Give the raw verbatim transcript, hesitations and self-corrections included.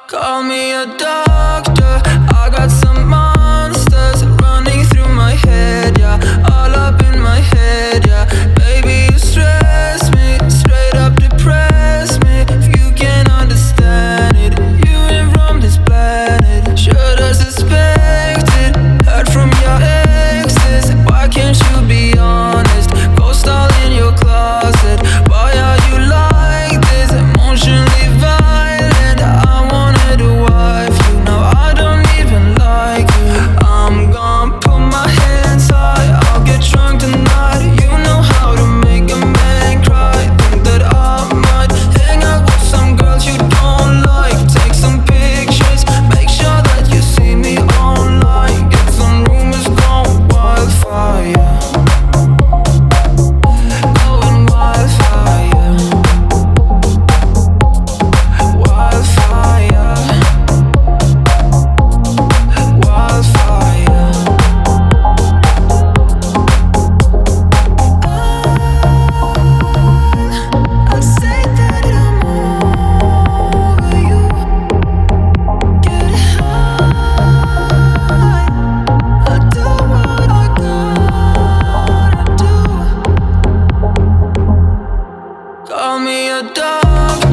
Call me a doctor. I got some monsters running through my head, yeah, all up in my head, yeah. Baby, you stress me, straight up depress me. If you can't understand it, you ain't from this planet. Should've suspected, heard from your exes. Why can't you be honest? Ghost all in your closet. Why are you like this? Emotionally violent. I wanted a wife, you know I don't even like you. I'm gonna put my hands high, I'll get drunk tonight. You know how to make a man cry. Think that I might hang out with some girls you don't like. Take some pictures, make sure that you see me online. Get some rumors going wildfire, going wildfire, wildfire, wildfire. I'd say that I'm over you. Get high, I do what I gotta do. Call me a dog.